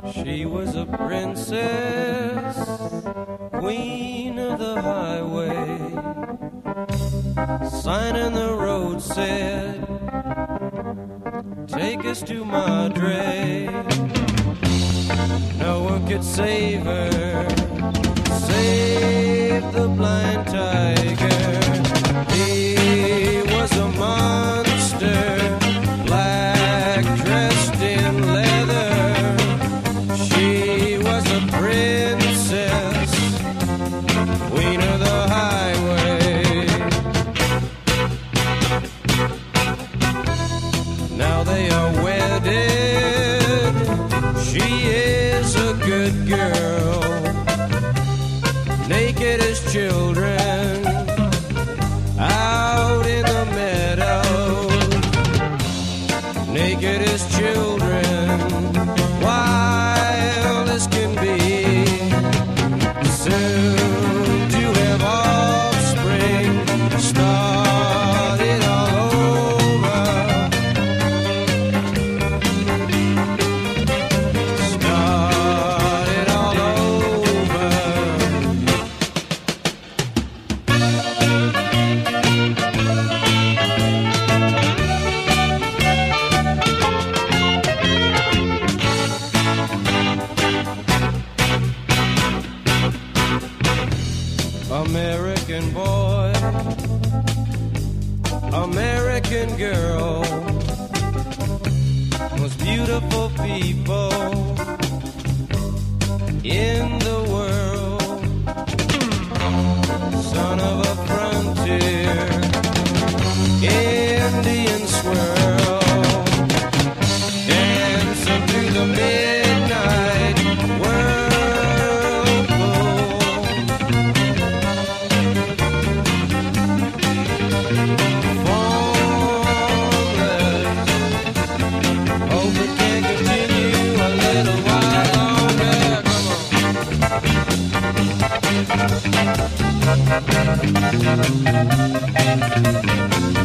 She was a princess, queen of the highway. Sign in the road said, take us to Madre. No one could save her, save the blind tiger. He was a monster, black, dressed in leather. She was a princess, queen of the highway. Now they are wedded. She is a good girl, naked as children, out in the meadow. Naked as children, wild as can be. Soon to have offspring, start it all over. Start it all over. American boy, American girl, most beautiful people in the world. Son of a frontier, Indian swirl, dancing through the midnight whirlpool. Hope it can continue a little while longer. Come on.